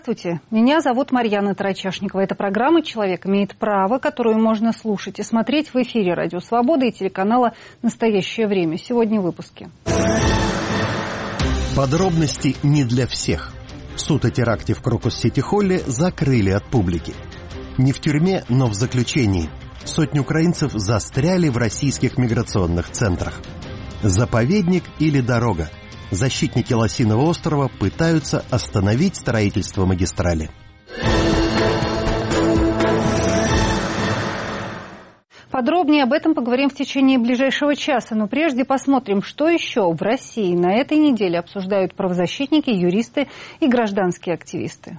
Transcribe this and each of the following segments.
Здравствуйте, меня зовут Марьяна Тарачашникова. Это программа «Человек имеет право», которую можно слушать и смотреть в эфире «Радио Свобода» и телеканала «Настоящее время». Сегодня в выпуске. Подробности не для всех. Суд о теракте в Крокус-Сити-Холле закрыли от публики. Не в тюрьме, но в заключении. Сотни украинцев застряли в российских миграционных центрах. Заповедник или дорога? Защитники Лосиного острова пытаются остановить строительство магистрали. Подробнее об этом поговорим в течение ближайшего часа. Но прежде посмотрим, что еще в России на этой неделе обсуждают правозащитники, юристы и гражданские активисты.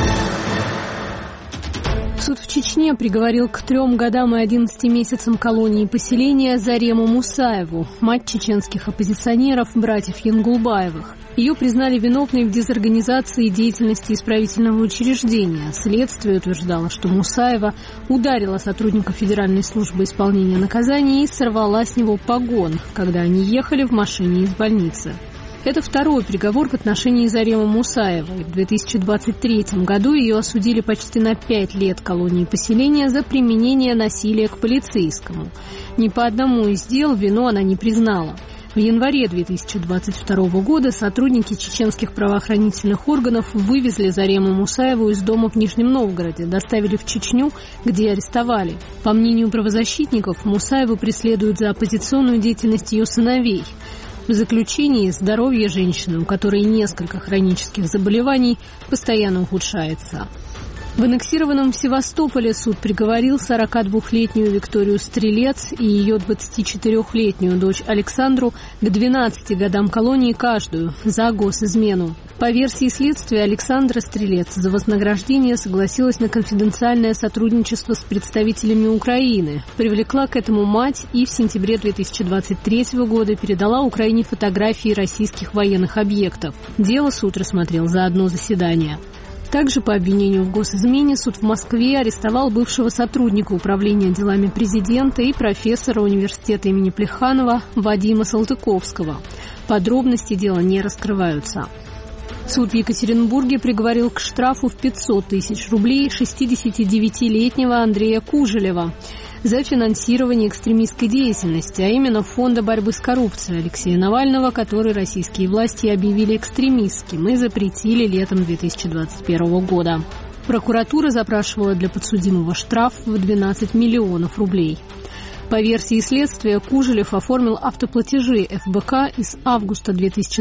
Суд в Чечне приговорил к 3 годам и 11 месяцам колонии поселения Зарему Мусаеву, мать чеченских оппозиционеров, братьев Янгулбаевых. Ее признали виновной в дезорганизации деятельности исправительного учреждения. Следствие утверждало, что Мусаева ударила сотрудника Федеральной службы исполнения наказаний и сорвала с него погон, когда они ехали в машине из больницы. Это второй приговор в отношении Заремы Мусаевой. В 2023 году ее осудили почти на 5 лет колонии поселения за применение насилия к полицейскому. Ни по одному из дел вину она не признала. В январе 2022 года сотрудники чеченских правоохранительных органов вывезли Зарему Мусаеву из дома в Нижнем Новгороде, доставили в Чечню, где арестовали. По мнению правозащитников, Мусаеву преследуют за оппозиционную деятельность ее сыновей. В заключении здоровье женщины, у которой несколько хронических заболеваний, постоянно ухудшается. В аннексированном Севастополе суд приговорил 42-летнюю Викторию Стрелец и ее 24-летнюю дочь Александру к 12 годам колонии каждую за госизмену. По версии следствия, Александра Стрелец за вознаграждение согласилась на конфиденциальное сотрудничество с представителями Украины, привлекла к этому мать и в сентябре 2023 года передала Украине фотографии российских военных объектов. Дело суд рассмотрел за одно заседание. Также по обвинению в госизмене суд в Москве арестовал бывшего сотрудника управления делами президента и профессора университета имени Плеханова Вадима Салтыковского. Подробности дела не раскрываются. Суд в Екатеринбурге приговорил к штрафу в 500 тысяч рублей 69-летнего Андрея Кужелева за финансирование экстремистской деятельности, а именно Фонда борьбы с коррупцией Алексея Навального, который российские власти объявили экстремистским и запретили летом 2021 года. Прокуратура запрашивала для подсудимого штраф в 12 миллионов рублей. По версии следствия, Кужелев оформил автоплатежи ФБК и с августа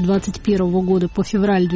2021 года по февраль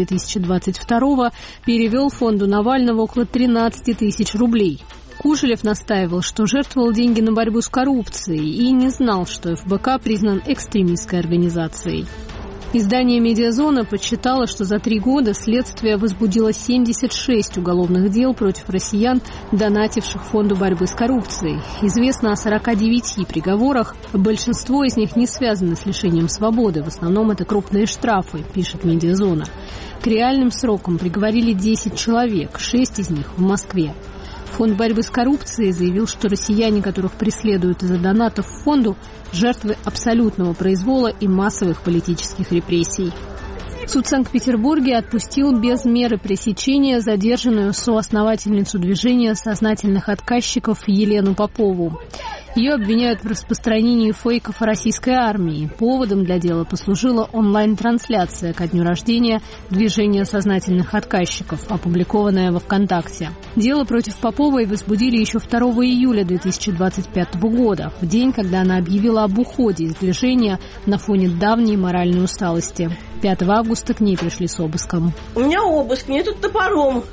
2022 перевел фонду Навального около 13 тысяч рублей. Кужелев настаивал, что жертвовал деньги на борьбу с коррупцией и не знал, что ФБК признан экстремистской организацией. Издание «Медиазона» подсчитало, что за 3 года следствие возбудило 76 уголовных дел против россиян, донативших Фонду борьбы с коррупцией. Известно о 49 приговорах, большинство из них не связаны с лишением свободы, в основном это крупные штрафы, пишет «Медиазона». К реальным срокам приговорили 10 человек, 6 из них в Москве. Фонд борьбы с коррупцией заявил, что россияне, которых преследуют из-за донатов в фонду, жертвы абсолютного произвола и массовых политических репрессий. Суд в Санкт-Петербурге отпустил без меры пресечения задержанную соосновательницу движения сознательных отказчиков Елену Попову. Ее обвиняют в распространении фейков о российской армии. Поводом для дела послужила онлайн-трансляция ко дню рождения движения сознательных отказчиков, опубликованная во ВКонтакте. Дело против Поповой возбудили еще 2 июля 2025 года, в день, когда она объявила об уходе из движения на фоне давней моральной усталости. 5 августа к ней пришли с обыском. У меня обыск, мне тут топором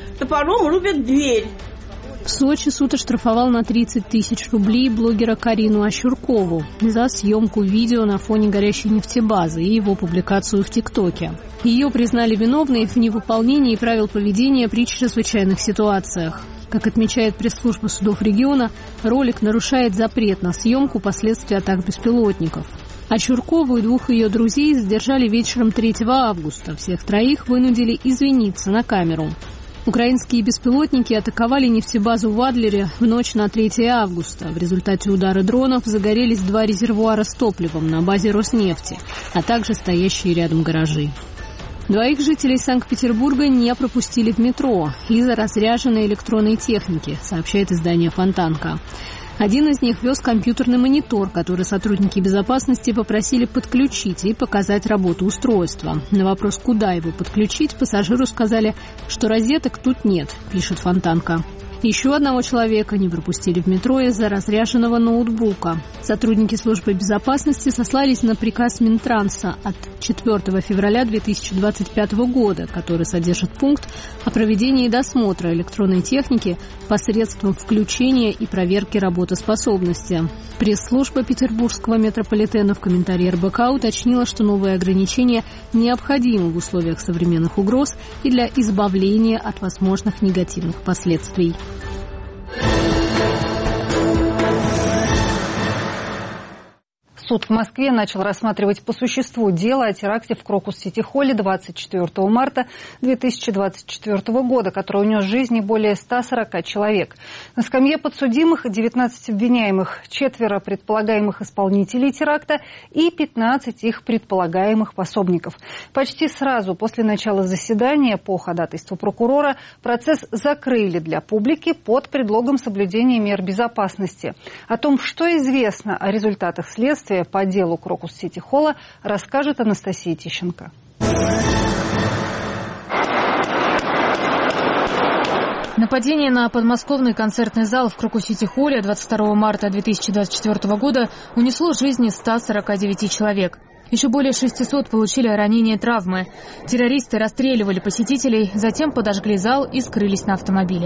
рубят дверь. В Сочи суд оштрафовал на 30 тысяч рублей блогера Карину Ощуркову за съемку видео на фоне горящей нефтебазы и его публикацию в ТикТоке. Ее признали виновной в невыполнении правил поведения при чрезвычайных ситуациях. Как отмечает пресс-служба судов региона, ролик нарушает запрет на съемку последствий атак беспилотников. Ощуркову и 2 ее друзей задержали вечером 3 августа. Всех 3 вынудили извиниться на камеру. Украинские беспилотники атаковали нефтебазу в Адлере в ночь на 3 августа. В результате удара дронов загорелись 2 резервуара с топливом на базе Роснефти, а также стоящие рядом гаражи. Двоих жителей Санкт-Петербурга не пропустили в метро из-за разряженной электронной техники, сообщает издание «Фонтанка». Один из них вез компьютерный монитор, который сотрудники безопасности попросили подключить и показать работу устройства. На вопрос, куда его подключить, пассажиру сказали, что розеток тут нет, пишет «Фонтанка». Еще одного человека не пропустили в метро из-за разряженного ноутбука. Сотрудники службы безопасности сослались на приказ Минтранса от 4 февраля 2025 года, который содержит пункт о проведении досмотра электронной техники посредством включения и проверки работоспособности. Пресс-служба Петербургского метрополитена в комментарии РБК уточнила, что новые ограничения необходимы в условиях современных угроз и для избавления от возможных негативных последствий. Суд в Москве начал рассматривать по существу дело о теракте в Крокус-Сити-Холле 24 марта 2024 года, который унес жизни более 140 человек. На скамье подсудимых 19 обвиняемых, 4 предполагаемых исполнителей теракта и 15 их предполагаемых пособников. Почти сразу после начала заседания по ходатайству прокурора процесс закрыли для публики под предлогом соблюдения мер безопасности. О том, что известно о результатах следствия по делу Крокус-Сити-Холла, расскажет Анастасия Тищенко. Нападение на подмосковный концертный зал в Крокус-Сити-Холле 22 марта 2024 года унесло жизни 149 человек. Еще более 600 получили ранения и травмы. Террористы расстреливали посетителей, затем подожгли зал и скрылись на автомобиле.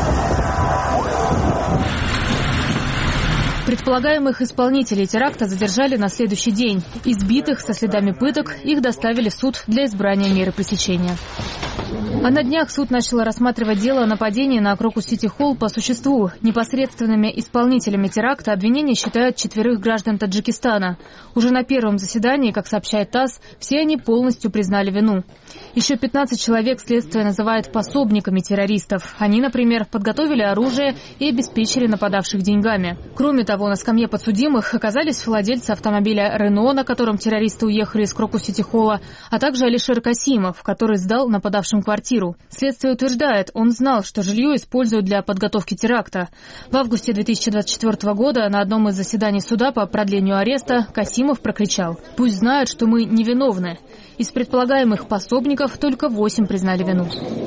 Предполагаемых исполнителей теракта задержали на следующий день. Избитых со следами пыток их доставили в суд для избрания меры пресечения. А на днях суд начал рассматривать дело о нападении на Крокус-Сити-Холл по существу. Непосредственными исполнителями теракта обвинения считают 4 граждан Таджикистана. Уже на первом заседании, как сообщает ТАСС, все они полностью признали вину. Еще 15 человек следствие называет пособниками террористов. Они, например, подготовили оружие и обеспечили нападавших деньгами. Кроме того, на скамье подсудимых оказались владельцы автомобиля «Рено», на котором террористы уехали из Крокус-Сити-Холла, а также Алишер Касимов, который сдал нападавшим квартиру. Следствие утверждает, он знал, что жилье используют для подготовки теракта. В августе 2024 года на одном из заседаний суда по продлению ареста Касимов прокричал: «Пусть знают, что мы невиновны». Из предполагаемых пособников только 8 признали вину.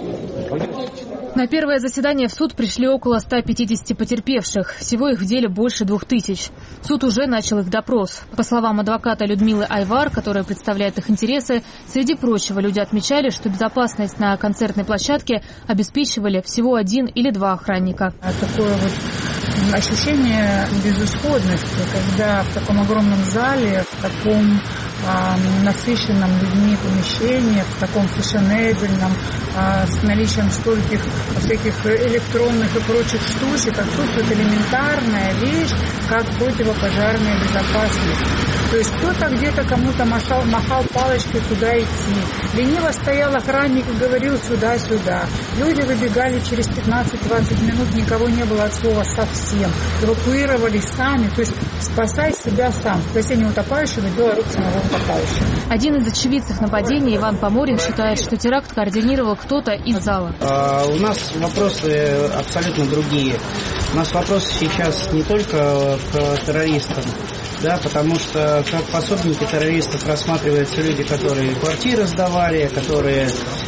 На первое заседание в суд пришли около 150 потерпевших. Всего их в деле больше 2000. Суд уже начал их допрос. По словам адвоката Людмилы Айвар, которая представляет их интересы, среди прочего люди отмечали, что безопасность на концертной площадке обеспечивали всего 1 или 2 охранника. Такое вот ощущение безысходности, когда в таком огромном зале, в таком насыщенном людьми помещении, в таком фешенебельном, с наличием стольких всяких электронных и прочих штучек, отсутствует элементарная вещь, как противопожарная безопасность. То есть кто-то где-то кому-то махал палочкой, куда идти. Лениво стоял охранник и говорил сюда-сюда. Люди выбегали через 15-20 минут, никого не было от слова совсем. Эвакуировались сами, то есть спасай себя сам. Спасение утопающего – дело рук самого утопающего. Один из очевидцев нападения, Иван Поморин, считает, что теракт координировал кто-то из зала. У нас вопросы абсолютно другие. У нас вопросы сейчас не только к террористам, да, потому что как пособники террористов рассматриваются люди, которые квартиры сдавали, которые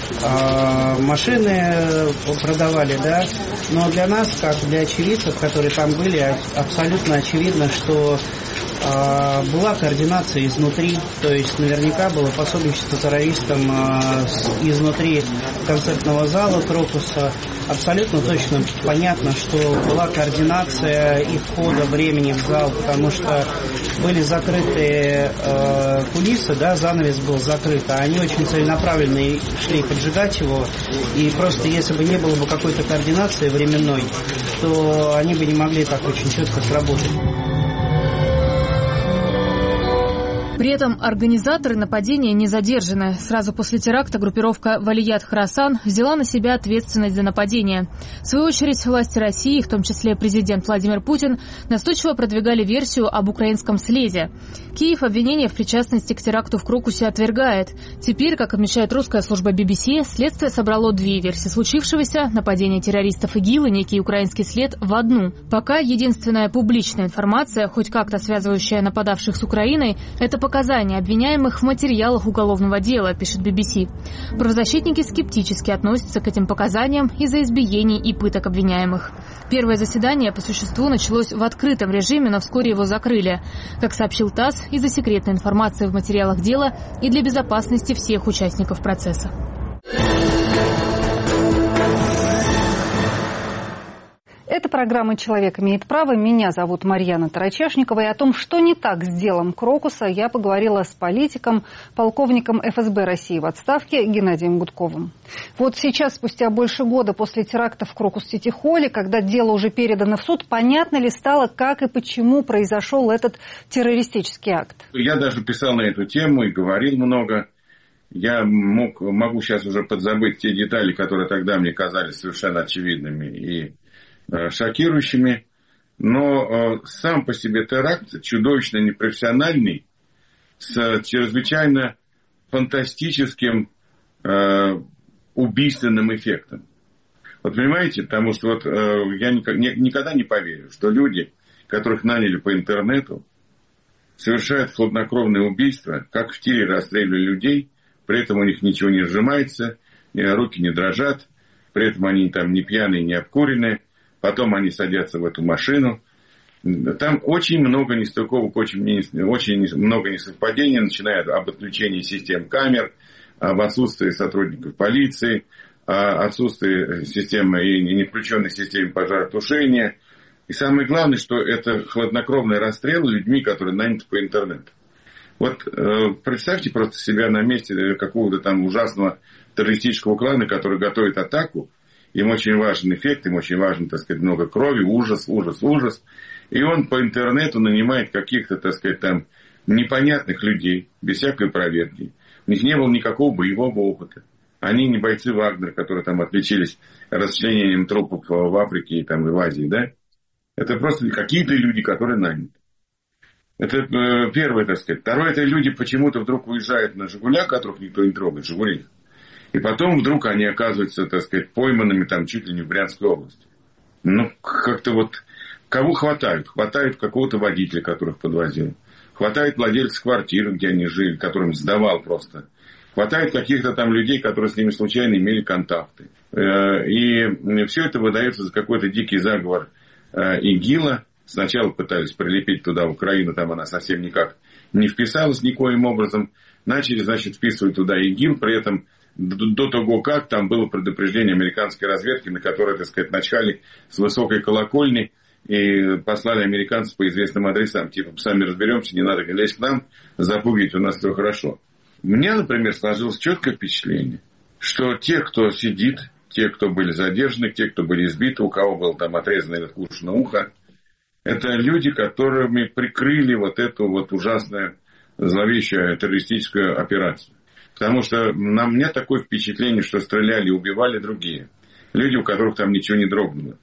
машины продавали, да. Но для нас, как для очевидцев, которые там были, абсолютно очевидно, что была координация изнутри, то есть наверняка было пособничество террористам изнутри концертного зала Крокуса. Абсолютно точно понятно, что была координация и входа времени в зал, потому что были закрыты кулисы, да, занавес был закрыт, а они очень целенаправленно шли поджигать его, и просто если бы не было бы какой-то координации временной, то они бы не могли так очень четко сработать. При этом организаторы нападения не задержаны. Сразу после теракта группировка Валият Хорасан взяла на себя ответственность за нападение. В свою очередь, власти России, в том числе президент Владимир Путин, настойчиво продвигали версию об украинском следе. Киев обвинение в причастности к теракту в Крокусе отвергает. Теперь, как отмечает русская служба BBC, следствие собрало две версии случившегося – нападение террористов ИГИЛ и некий украинский след в одну. Пока единственная публичная информация, хоть как-то связывающая нападавших с Украиной, это показания обвиняемых в материалах уголовного дела, пишет BBC. Правозащитники скептически относятся к этим показаниям из-за избиений и пыток обвиняемых. Первое заседание по существу началось в открытом режиме, но вскоре его закрыли. Как сообщил ТАСС, из-за секретной информации в материалах дела и для безопасности всех участников процесса. Это программа «Человек имеет право». Меня зовут Марьяна Тарачешникова. И о том, что не так с делом Крокуса, я поговорила с политиком, полковником ФСБ России в отставке Геннадием Гудковым. Вот сейчас, спустя больше года после теракта в Крокус-Сити-Холле, когда дело уже передано в суд, понятно ли стало, как и почему произошел этот террористический акт? Я даже писал на эту тему и говорил много. Я могу сейчас уже подзабыть те детали, которые тогда мне казались совершенно очевидными и шокирующими, но сам по себе теракт чудовищно непрофессиональный, с чрезвычайно фантастическим убийственным эффектом. Вот понимаете, потому что вот, я никогда не поверю, что люди, которых наняли по интернету, совершают хладнокровное убийство, как в тире расстреливали людей, при этом у них ничего не сжимается, руки не дрожат, при этом они там не пьяные, не обкуренные. Потом они садятся в эту машину. Там очень много нестыковок, очень много несовпадений, начиная об отключении систем камер, об отсутствии сотрудников полиции, отсутствии системы и не включенной системы пожаротушения. И самое главное, что это хладнокровный расстрел людьми, которые наняты по интернету. Вот представьте просто себя на месте какого-то там ужасного террористического клана, который готовит атаку. Им очень важен эффект, им очень важно, так сказать, много крови, ужас. И он по интернету нанимает каких-то, так сказать, там непонятных людей, без всякой проверки. У них не было никакого боевого опыта. Они не бойцы Вагнера, которые там отличились расчленением трупов в Африке и там, и в Азии, да? Это просто какие-то люди, которые наняты. Это первое, так сказать. Второе, это люди почему-то вдруг уезжают на «Жигулях», которых никто не трогает, «Жигули». И потом вдруг они оказываются, так сказать, пойманными там чуть ли не в Брянской области. Ну, как-то вот кого хватают? Хватает какого-то водителя, которых подвозил. Хватает владельцев квартиры, где они жили, которым сдавал просто. Хватает каких-то там людей, которые с ними случайно имели контакты. И все это выдается за какой-то дикий заговор ИГИЛа. Сначала пытались прилепить туда Украину, там она совсем никак не вписалась никоим образом. Начали, значит, вписывать туда ИГИЛ, при этом до того, как там было предупреждение американской разведки, на которое, так сказать, начали с высокой колокольни и послали американцев по известным адресам. Типа, сами разберемся, не надо лезть к нам, запугивать, у нас все хорошо. У меня, например, сложилось четкое впечатление, что те, кто сидит, те, кто были задержаны, те, кто были избиты, у кого было там отрезано или откушено ухо, это люди, которыми прикрыли вот эту вот ужасную, зловещую террористическую операцию. Потому что на мне такое впечатление, что стреляли и убивали другие. Люди, у которых там ничего не дрогнуло.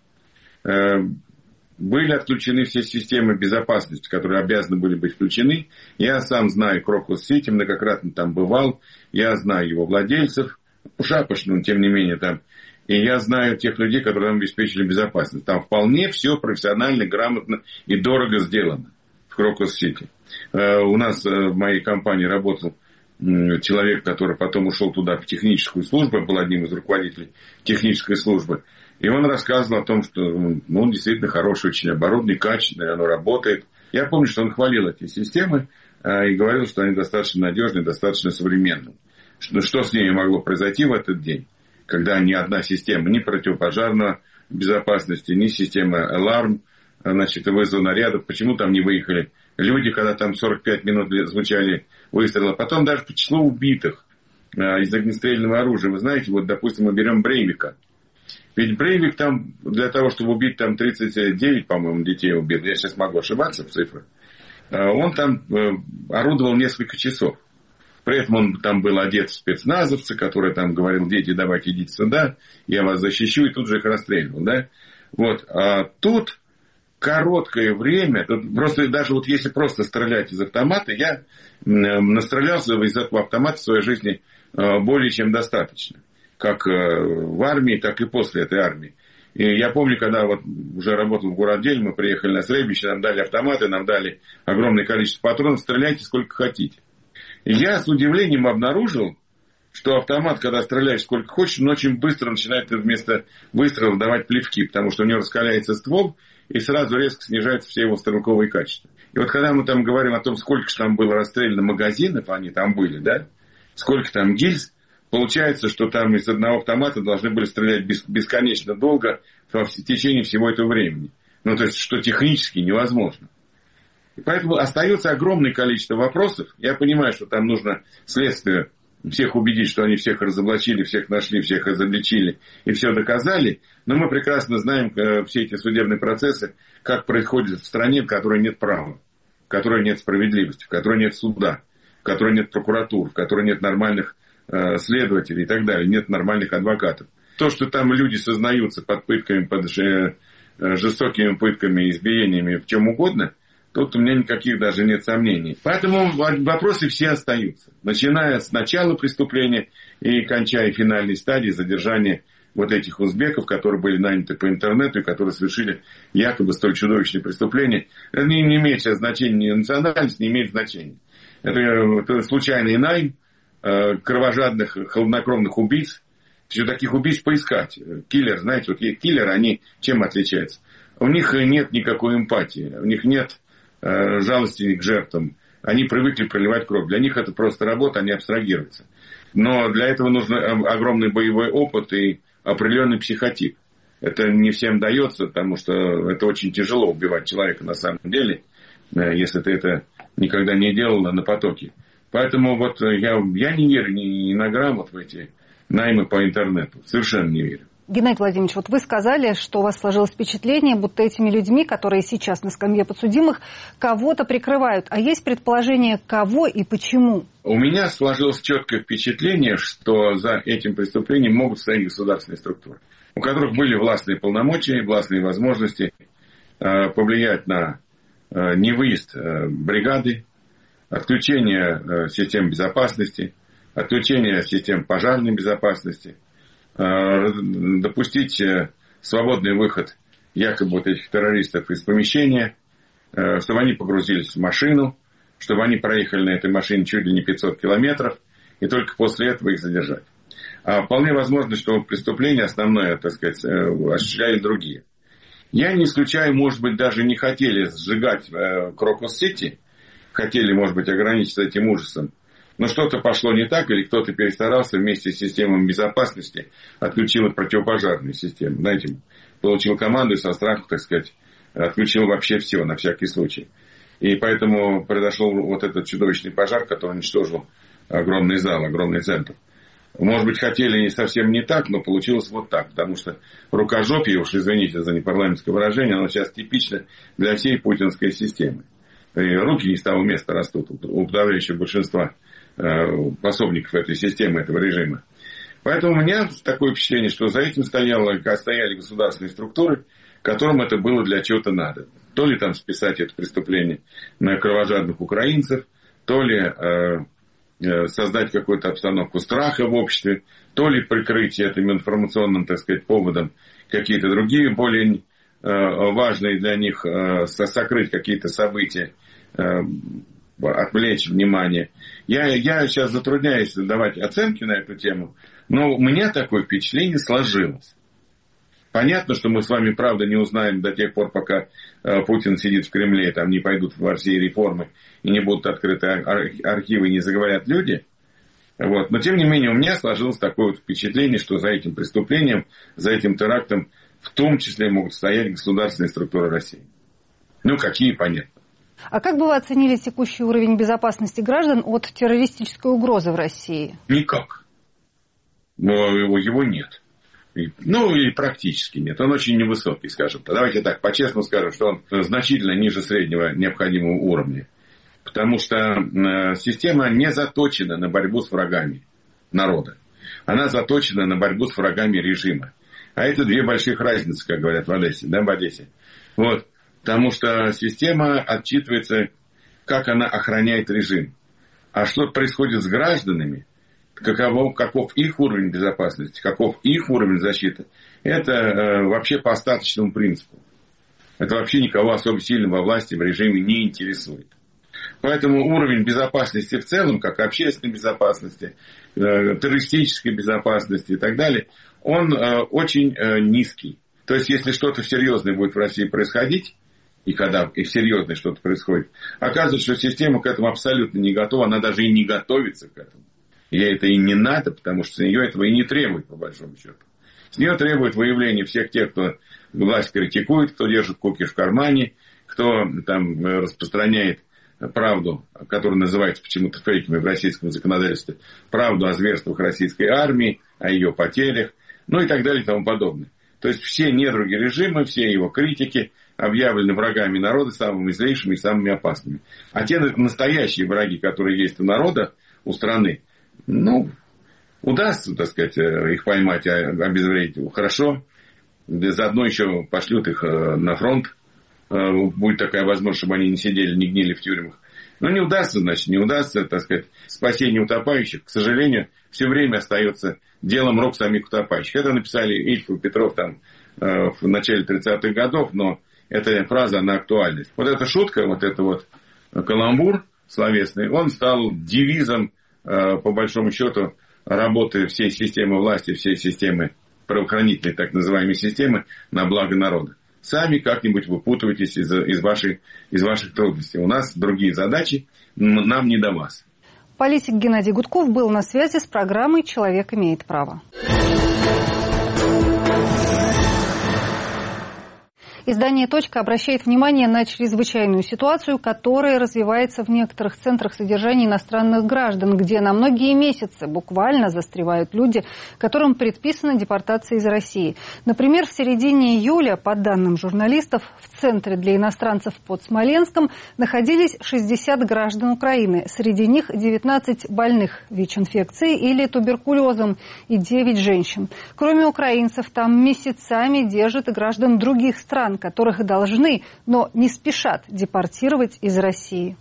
Были отключены все системы безопасности, которые обязаны были быть включены. Я сам знаю Крокус-Сити, многократно там бывал. Я знаю его владельцев. Шапошно, но тем не менее там. И я знаю тех людей, которые нам обеспечили безопасность. Там вполне все профессионально, грамотно и дорого сделано в Крокус-Сити. У нас в моей компании работал человек, который потом ушел туда в техническую службу, был одним из руководителей технической службы. И он рассказывал о том, что он действительно хороший, очень оборудованный, качественный, оно работает. Я помню, что он хвалил эти системы и говорил, что они достаточно надежные, достаточно современные. Что с ними могло произойти в этот день, когда ни одна система, ни противопожарной безопасности, ни система аларм, значит, вызов нарядов, почему там не выехали люди, когда там 45 минут звучали выстрелы. Потом даже по числу убитых из огнестрельного оружия. Вы знаете, вот, допустим, мы берем Брейвика. Ведь Брейвик там, для того, чтобы убить там 39, по-моему, детей убил, я сейчас могу ошибаться в цифрах, он там орудовал несколько часов. При этом он там был одет в спецназовца, который там говорил: дети, давайте идите сюда, я вас защищу, и тут же их расстреливал, да. Вот. А тут короткое время, тут просто даже вот если просто стрелять из автомата, я настрелялся из этого автомата в своей жизни более чем достаточно. Как в армии, так и после этой армии. И я помню, когда вот уже работал в городделе, мы приехали на стрельбище, нам дали автоматы, нам дали огромное количество патронов, стреляйте сколько хотите. И я с удивлением обнаружил, что автомат, когда стреляешь сколько хочешь, он очень быстро начинает вместо выстрелов давать плевки, потому что у него раскаляется ствол, и сразу резко снижаются все его стрелковые качества. И вот когда мы там говорим о том, сколько же там было расстреляно магазинов, они там были, да, сколько там гильз, получается, что там из одного автомата должны были стрелять бесконечно долго в течение всего этого времени. Ну, то есть, что технически невозможно. И поэтому остается огромное количество вопросов. Я понимаю, что там нужно следствие всех убедить, что они всех разоблачили, всех нашли, всех изобличили и все доказали. Но мы прекрасно знаем все эти судебные процессы, как происходит в стране, в которой нет права, в которой нет справедливости, в которой нет суда, в которой нет прокуратур, в которой нет нормальных следователей и так далее, нет нормальных адвокатов. То, что там люди сознаются под пытками, под жестокими пытками, избиениями, в чем угодно, тут у меня никаких даже нет сомнений. Поэтому вопросы все остаются. Начиная с начала преступления и кончая финальной стадией задержания вот этих узбеков, которые были наняты по интернету и которые совершили якобы столь чудовищные преступления. Это не имеет сейчас значения, национальность не имеет значения. Это случайный найм кровожадных, хладнокровных убийц. Еще таких убийц поискать. Киллер, знаете, вот киллеры, они чем отличаются? У них нет никакой эмпатии, у них нет жалости к жертвам. Они привыкли проливать кровь. Для них это просто работа, они абстрагируются. Но для этого нужен огромный боевой опыт и определенный психотип. Это не всем дается, потому что это очень тяжело убивать человека на самом деле, если ты это никогда не делал на потоке. Поэтому вот я не верю ни на грамм в эти наймы по интернету. Совершенно не верю. Геннадий Владимирович, вот вы сказали, что у вас сложилось впечатление, будто этими людьми, которые сейчас на скамье подсудимых, кого-то прикрывают. А есть предположение, кого и почему? У меня сложилось четкое впечатление, что за этим преступлением могут стоять государственные структуры, у которых были властные полномочия, властные возможности повлиять на невыезд бригады, отключение систем безопасности, отключение систем пожарной безопасности, допустить свободный выход якобы вот этих террористов из помещения, чтобы они погрузились в машину, чтобы они проехали на этой машине чуть ли не 500 километров, и только после этого их задержать. А вполне возможно, что преступление основное, так сказать, осуществляли другие. Я не исключаю, может быть, даже не хотели сжигать Крокус-Сити, хотели, может быть, ограничиться этим ужасом, но что-то пошло не так, или кто-то перестарался вместе с системой безопасности, отключил противопожарную систему. Знаете, получил команду и со страху, так сказать, отключил вообще все, на всякий случай. И поэтому произошел вот этот чудовищный пожар, который уничтожил огромный зал, огромный центр. Может быть, хотели не совсем не так, но получилось вот так. Потому что рукожопие, уж извините за непарламентское выражение, оно сейчас типично для всей путинской системы. И руки не с того места растут у подавляющего большинства пособников этой системы, этого режима. Поэтому у меня такое впечатление, что за этим стояли государственные структуры, которым это было для чего-то надо. То ли там списать это преступление на кровожадных украинцев, то ли создать какую-то обстановку страха в обществе, то ли прикрыть этим информационным, так сказать, поводом какие-то другие, более важные для них, сокрыть какие-то события, отвлечь внимание. Я сейчас затрудняюсь давать оценки на эту тему, но у меня такое впечатление сложилось. Понятно, что мы с вами, правда, не узнаем до тех пор, пока Путин сидит в Кремле, и там не пойдут в России реформы, и не будут открыты архивы, и не заговорят люди. Вот. Но, тем не менее, у меня сложилось такое вот впечатление, что за этим преступлением, за этим терактом, в том числе могут стоять государственные структуры России. Ну, какие, понятно. А как бы вы оценили текущий уровень безопасности граждан от террористической угрозы в России? Никак. Но его нет. Ну, и практически нет. Он очень невысокий, скажем так. Давайте так, по-честному скажем, что он значительно ниже среднего необходимого уровня. Потому что система не заточена на борьбу с врагами народа. Она заточена на борьбу с врагами режима. А это две больших разницы, как говорят в Одессе. Да, в Одессе. Вот. Потому что система отчитывается, как она охраняет режим. А что происходит с гражданами, каков их уровень безопасности, каков их уровень защиты, это вообще по остаточному принципу. Это вообще никого особо сильно во власти, в режиме не интересует. Поэтому уровень безопасности в целом, как общественной безопасности, террористической безопасности и так далее, он очень низкий. То есть, если что-то серьезное будет в России происходить, и когда серьезное что-то происходит, оказывается, что система к этому абсолютно не готова, она даже и не готовится к этому. Ей это и не надо, потому что с нее этого и не требует, по большому счету. С нее требует выявления всех тех, кто власть критикует, кто держит кукиш в кармане, кто там распространяет правду, которая называется почему-то фейками в российском законодательстве, правду о зверствах российской армии, о ее потерях, ну и так далее и тому подобное. То есть все недруги режима, все его критики объявлены врагами народа, самыми злейшими и самыми опасными. А те настоящие враги, которые есть у народа, у страны, ну, удастся, так сказать, их поймать, обезвредить хорошо. Заодно еще пошлют их на фронт. Будет такая возможность, чтобы они не сидели, не гнили в тюрьмах. Но не удастся, значит, не удастся, так сказать, спасение утопающих, к сожалению, все время остается делом рук самих утопающих. Это написали Ильф и Петров там в начале 30-х годов, но эта фраза, она актуальна. Вот эта шутка, вот это вот каламбур словесный, он стал девизом, по большому счету, работы всей системы власти, всей системы правоохранительной, так называемой системы, на благо народа. Сами как-нибудь выпутывайтесь из ваших трудностей. У нас другие задачи, нам не до вас. Политик Геннадий Гудков был на связи с программой «Человек имеет право». Издание «Точка» обращает внимание на чрезвычайную ситуацию, которая развивается в некоторых центрах содержания иностранных граждан, где на многие месяцы буквально застревают люди, которым предписана депортация из России. Например, в середине июля, по данным журналистов, в Центре для иностранцев под Смоленском находились 60 граждан Украины. Среди них 19 больных ВИЧ-инфекцией или туберкулезом и 9 женщин. Кроме украинцев, там месяцами держат и граждан других стран, которых должны, но не спешат депортировать из России.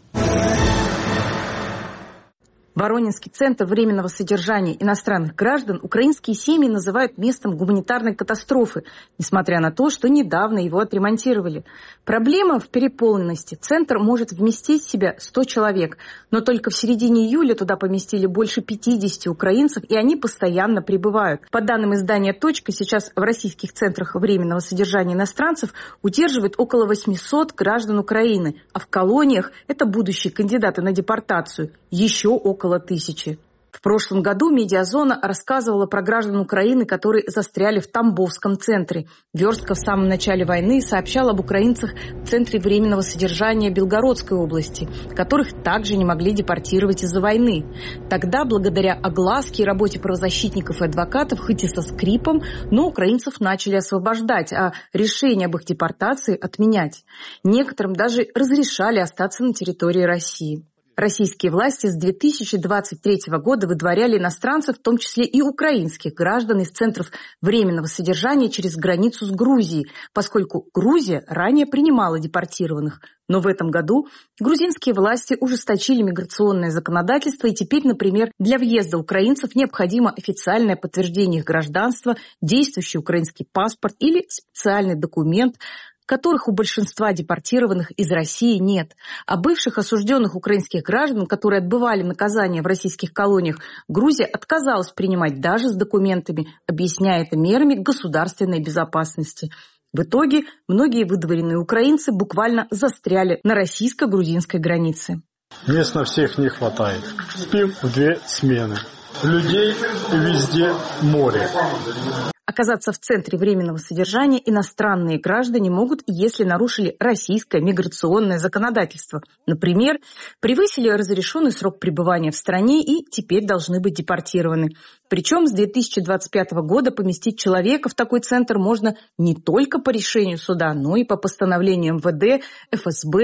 Воронежский центр временного содержания иностранных граждан украинские семьи называют местом гуманитарной катастрофы, несмотря на то, что недавно его отремонтировали. Проблема в переполненности. Центр может вместить в себя 100 человек, но только в середине июля туда поместили больше 50 украинцев, и они постоянно прибывают. По данным издания «Точка», сейчас в российских центрах временного содержания иностранцев удерживают около 800 граждан Украины, а в колониях, это будущие кандидаты на депортацию, еще около 1000. В прошлом году «Медиазона» рассказывала про граждан Украины, которые застряли в Тамбовском центре. Верстка в самом начале войны сообщала об украинцах в Центре временного содержания Белгородской области, которых также не могли депортировать из-за войны. Тогда, благодаря огласке и работе правозащитников и адвокатов, хоть и со скрипом, но украинцев начали освобождать, а решение об их депортации отменять. Некоторым даже разрешали остаться на территории России. Российские власти с 2023 года выдворяли иностранцев, в том числе и украинских граждан, из центров временного содержания через границу с Грузией, поскольку Грузия ранее принимала депортированных. Но в этом году грузинские власти ужесточили миграционное законодательство, и теперь, например, для въезда украинцев необходимо официальное подтверждение их гражданства, действующий украинский паспорт или специальный документ, которых у большинства депортированных из России нет. А бывших осужденных украинских граждан, которые отбывали наказание в российских колониях, Грузия отказалась принимать даже с документами, объясняя это мерами государственной безопасности. В итоге многие выдворенные украинцы буквально застряли на российско-грузинской границе. Мест на всех не хватает. Спим в 2 смены. Людей везде море. Оказаться в центре временного содержания иностранные граждане могут, если нарушили российское миграционное законодательство. Например, превысили разрешенный срок пребывания в стране и теперь должны быть депортированы. Причем с 2025 года поместить человека в такой центр можно не только по решению суда, но и по постановлению МВД, ФСБ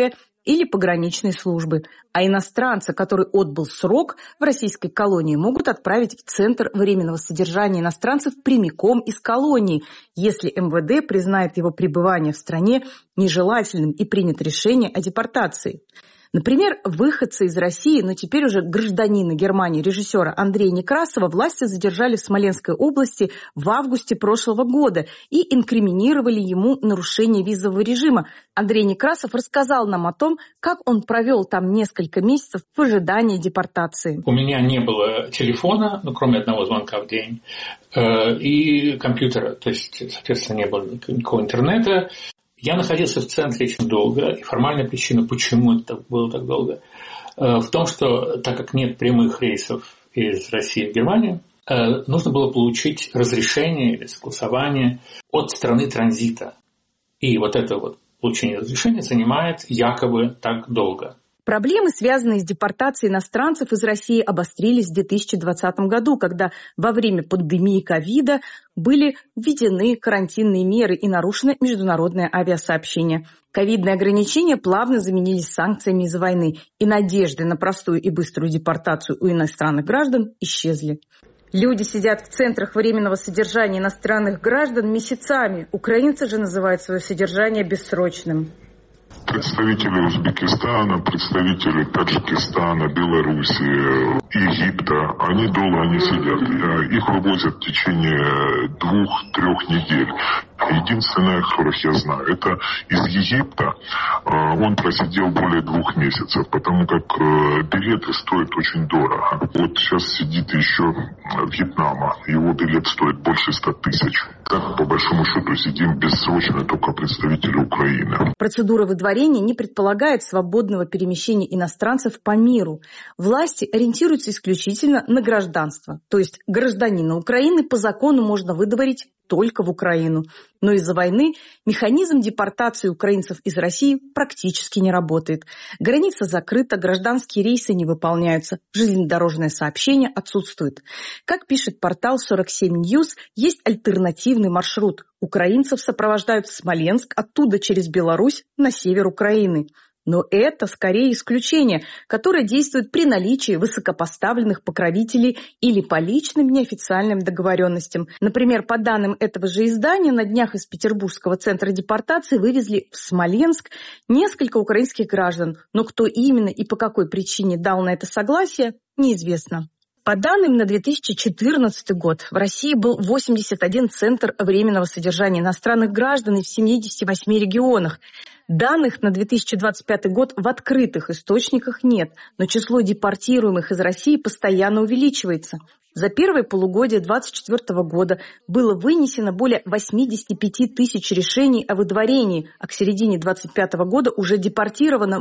или пограничной службы. А иностранца, который отбыл срок в российской колонии, могут отправить в Центр временного содержания иностранцев прямиком из колонии, если МВД признает его пребывание в стране нежелательным и примет решение о депортации. Например, выходца из России, но теперь уже гражданина Германии, режиссера Андрея Некрасова, власти задержали в Смоленской области в августе прошлого года и инкриминировали ему нарушение визового режима. Андрей Некрасов рассказал нам о том, как он провел там несколько месяцев в ожидании депортации. У меня не было телефона, кроме одного звонка в день, и компьютера, то есть, соответственно, не было никакого интернета. Я находился в центре очень долго, и формальная причина, почему это было так долго, в том, что так как нет прямых рейсов из России в Германию, нужно было получить разрешение или согласование от страны транзита. И вот это вот получение разрешения занимает якобы так долго. Проблемы, связанные с депортацией иностранцев из России, обострились в 2020 году, когда во время пандемии ковида были введены карантинные меры и нарушено международное авиасообщение. Ковидные ограничения плавно заменились санкциями из-за войны, и надежды на простую и быструю депортацию у иностранных граждан исчезли. Люди сидят в центрах временного содержания иностранных граждан месяцами. Украинцы же называют свое содержание бессрочным. Представители Узбекистана, представители Таджикистана, Беларуси, Египта, они долго не сидят. Их вывозят в течение 2-3 недель. Единственное, которых я знаю, это из Египта. Он просидел более 2 месяцев, потому как билеты стоят очень дорого. Вот сейчас сидит еще Вьетнама. Его билет стоит больше 100 тысяч. Так, по большому счету, сидим бессрочно только представители Украины. Процедура выдворения не предполагает свободного перемещения иностранцев по миру. Власти ориентируются исключительно на гражданство. То есть гражданина Украины по закону можно выдворить только в Украину. Но из-за войны механизм депортации украинцев из России практически не работает. Граница закрыта, гражданские рейсы не выполняются, железнодорожное сообщение отсутствует. Как пишет портал 47 News, есть альтернативный маршрут. Украинцев сопровождают в Смоленск, оттуда через Беларусь на север Украины. Но это скорее исключение, которое действует при наличии высокопоставленных покровителей или по личным неофициальным договоренностям. Например, по данным этого же издания, на днях из Петербургского центра депортации вывезли в Смоленск несколько украинских граждан. Но кто именно и по какой причине дал на это согласие, неизвестно. По данным на 2014 год в России был 81 центр временного содержания иностранных граждан в 78 регионах. Данных на 2025 год в открытых источниках нет, но число депортируемых из России постоянно увеличивается. За первое полугодие 2024 года было вынесено более 85 тысяч решений о выдворении, а к середине 2025 года уже депортировано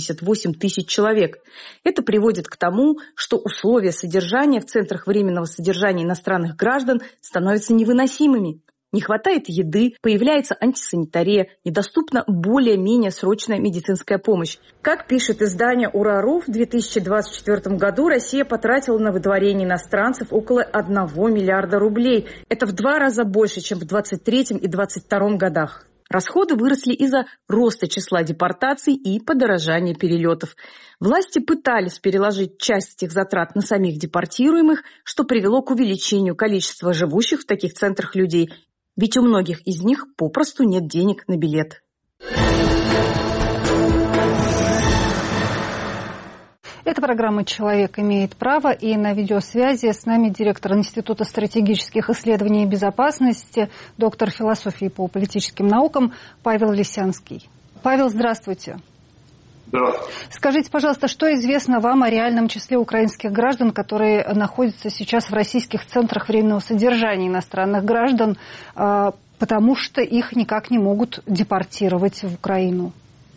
88 тысяч человек. Это приводит к тому, что условия содержания в центрах временного содержания иностранных граждан становятся невыносимыми. Не хватает еды, появляется антисанитария, недоступна более-менее срочная медицинская помощь. Как пишет издание «Ура.ру», в 2024 году Россия потратила на выдворение иностранцев около 1 миллиарда рублей. Это в 2 раза больше, чем в 2023 и 2022 годах. Расходы выросли из-за роста числа депортаций и подорожания перелетов. Власти пытались переложить часть этих затрат на самих депортируемых, что привело к увеличению количества живущих в таких центрах людей. Ведь у многих из них попросту нет денег на билет. Это программа «Человек имеет право», и на видеосвязи с нами директор Института стратегических исследований и безопасности, доктор философии по политическим наукам Павел Лисянский. Павел, здравствуйте. Здравствуйте. Скажите, пожалуйста, что известно вам о реальном числе украинских граждан, которые находятся сейчас в российских центрах временного содержания иностранных граждан, потому что их никак не могут депортировать в Украину?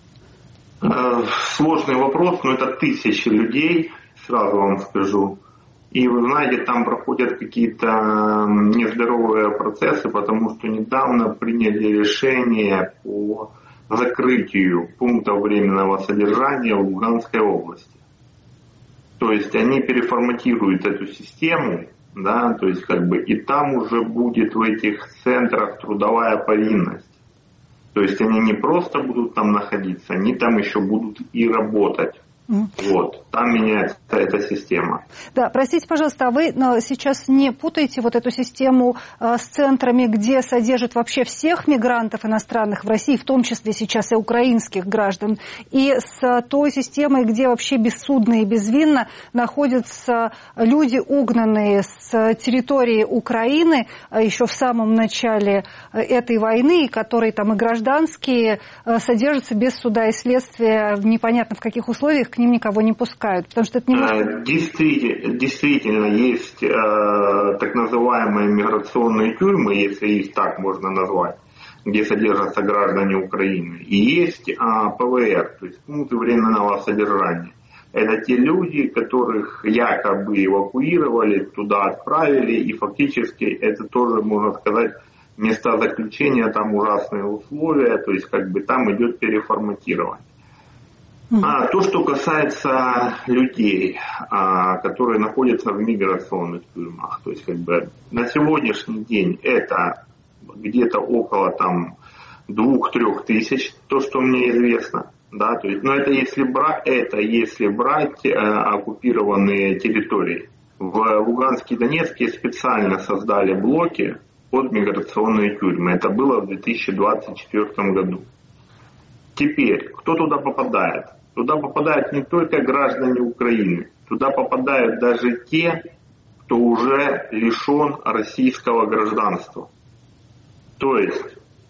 Сложный вопрос, но это тысячи людей, сразу вам скажу. И вы знаете, там проходят какие-то нездоровые процессы, потому что недавно приняли решение по закрытию пунктов временного содержания в Луганской области. То есть они переформатируют эту систему, да, то есть и там уже будет в этих центрах трудовая повинность. То есть они не просто будут там находиться, они там еще будут и работать. Вот, там меняется эта система. Да, простите, пожалуйста, а вы сейчас не путаете вот эту систему с центрами, где содержат вообще всех мигрантов иностранных в России, в том числе сейчас и украинских граждан, и с той системой, где вообще бессудно и безвинно находятся люди, угнанные с территории Украины еще в самом начале этой войны, которые там и гражданские содержатся без суда и следствия, непонятно в каких условиях, к ним никого не пускают, потому что это немножко... Действительно, есть так называемые миграционные тюрьмы, если их так можно назвать, где содержатся граждане Украины, и есть ПВР, то есть пункты временного содержания. Это те люди, которых якобы эвакуировали, туда отправили, и фактически это тоже, можно сказать, места заключения, там ужасные условия, то есть как бы там идет переформатирование. То, что касается людей, которые находятся в миграционных тюрьмах, то есть как бы на сегодняшний день это где-то около там 2-3 тысяч, то, что мне известно, да, то есть, но это если брать оккупированные территории. В Луганске и Донецке специально создали блоки под миграционные тюрьмы. Это было в 2024 году. Теперь, кто туда попадает? Туда попадают не только граждане Украины, туда попадают даже те, кто уже лишен российского гражданства. То есть,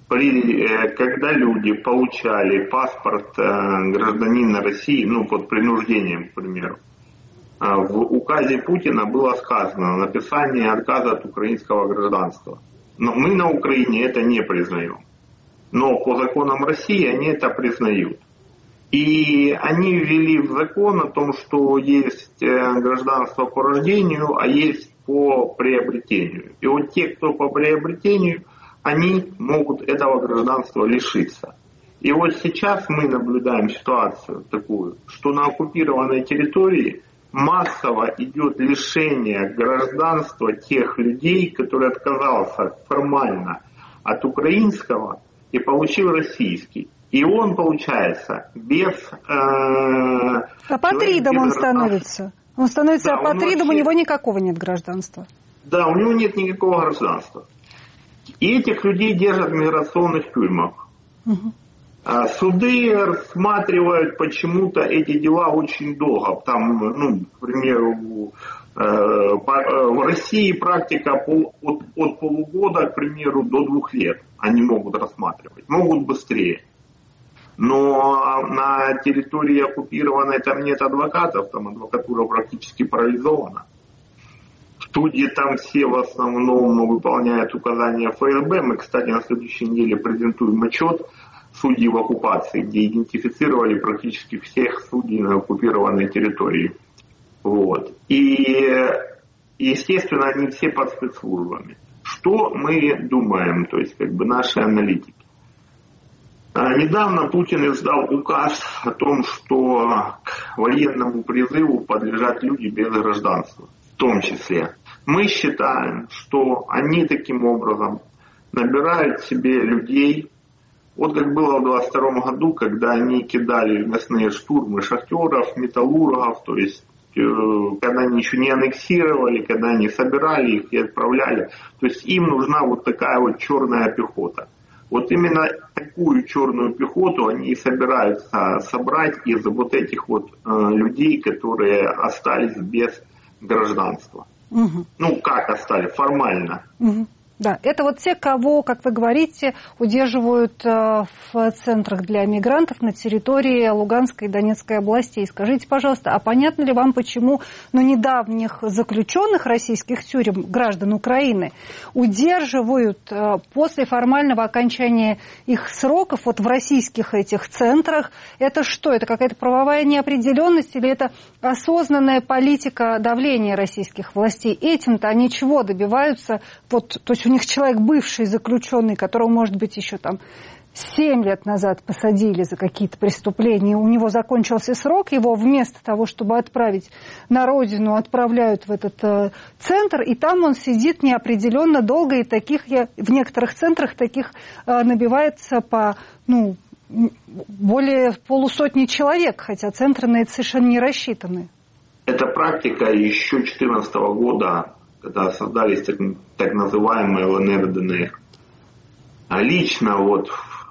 когда люди получали паспорт гражданина России, под принуждением, к примеру, в указе Путина было сказано написание отказа от украинского гражданства. Но мы на Украине это не признаем. Но по законам России они это признают. И они ввели в закон о том, что есть гражданство по рождению, а есть по приобретению. И вот те, кто по приобретению, они могут этого гражданства лишиться. И вот сейчас мы наблюдаем ситуацию такую, что на оккупированной территории массово идет лишение гражданства тех людей, которые отказался формально от украинского и получил российский. И он, получается, без... апатридом он становится. Он становится апатридом, у него никакого нет гражданства. Да, у него нет никакого гражданства. И этих людей держат в миграционных тюрьмах. Суды рассматривают почему-то эти дела очень долго. Там, к примеру, в России практика от полугода, к примеру, до 2 лет они могут рассматривать. Могут быстрее. Но на территории оккупированной там нет адвокатов, там адвокатура практически парализована. Судьи там все в основном выполняют указания ФСБ. Мы, кстати, на следующей неделе презентуем отчет судей в оккупации, где идентифицировали практически всех судей на оккупированной территории. Вот. И, естественно, они все под спецслужбами. Что мы думаем, то есть как бы наши аналитики? Недавно Путин издал указ о том, что к военному призыву подлежат люди без гражданства, в том числе. Мы считаем, что они таким образом набирают себе людей. Вот как было в 22 году, когда они кидали мясные штурмы шахтеров, металлургов, то есть когда они еще не аннексировали, когда они собирали их и отправляли. То есть им нужна вот такая вот черная пехота. Вот именно такую черную пехоту они и собираются собрать из вот этих вот людей, которые остались без гражданства. Как остались? Формально. Да, это вот те, кого, как вы говорите, удерживают в центрах для мигрантов на территории Луганской и Донецкой областей. Скажите, пожалуйста, а понятно ли вам, почему недавних заключенных российских тюрем, граждан Украины, удерживают после формального окончания их сроков вот в российских этих центрах? Это что? Это какая-то правовая неопределенность или это осознанная политика давления российских властей? Этим-то они чего добиваются? То есть у них человек бывший заключенный, которому может быть еще там 7 лет назад посадили за какие-то преступления, у него закончился срок, его вместо того, чтобы отправить на родину, отправляют в этот центр, и там он сидит неопределенно долго, и таких в некоторых центрах таких набивается по более 500 человек, хотя центры на это совершенно не рассчитаны. Эта практика еще 2014 года, когда создались так называемые ЛНР, ДНР. А лично вот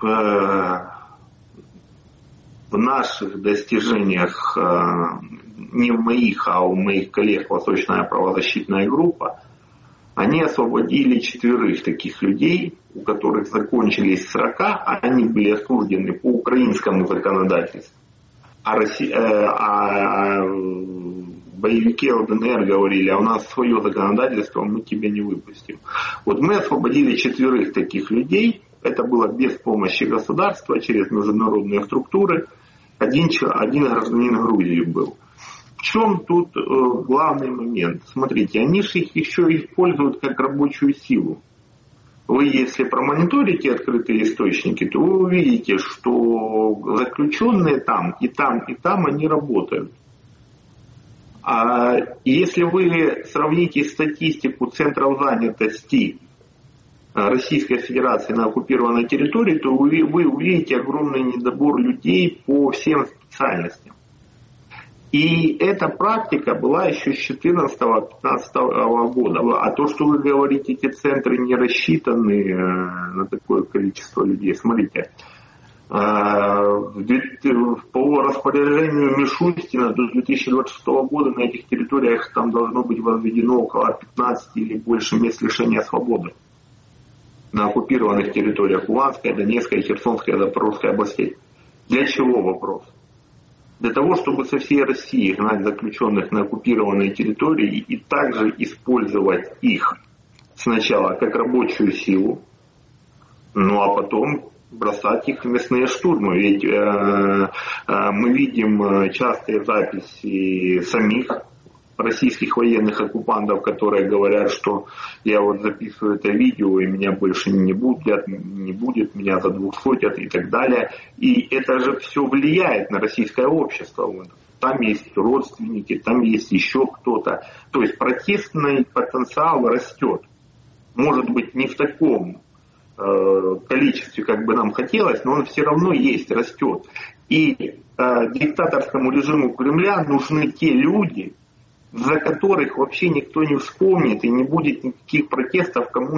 в наших достижениях, не в моих, а у моих коллег Восточная правозащитная группа, они освободили 4 таких людей, у которых закончились срока, а они были осуждены по украинскому законодательству. А боевики ЛДНР говорили, а у нас свое законодательство, мы тебя не выпустим. Вот мы освободили 4 таких людей. Это было без помощи государства, через международные структуры. Один гражданин Грузии был. В чем тут главный момент? Смотрите, они же их еще используют как рабочую силу. Вы, если промониторите открытые источники, то вы увидите, что заключенные там, и там они работают. А если вы сравните статистику центров занятости Российской Федерации на оккупированной территории, то вы увидите огромный недобор людей по всем специальностям. И эта практика была еще с 2014-2015 года. А то, что вы говорите, эти центры не рассчитаны на такое количество людей. Смотрите, по распоряжению Мишустина до 2026 года на этих территориях там должно быть возведено около 15 или больше мест лишения свободы. На оккупированных территориях Луганской, Донецкой, Херсонской, Запорожской областей. Для чего вопрос? Для того, чтобы со всей России гнать заключенных на оккупированные территории и также использовать их сначала как рабочую силу, а потом бросать их в мясные штурмы. Ведь мы видим частые записи самих российских военных оккупантов, которые говорят, что я вот записываю это видео, и меня больше не будет, меня за 200 и так далее. И это же все влияет на российское общество. Там есть родственники, там есть еще кто-то. То есть протестный потенциал растет. Может быть, не в таком количестве, как бы нам хотелось, но он все равно есть, растет. И диктаторскому режиму Кремля нужны те люди, за которых вообще никто не вспомнит и не будет никаких протестов, кому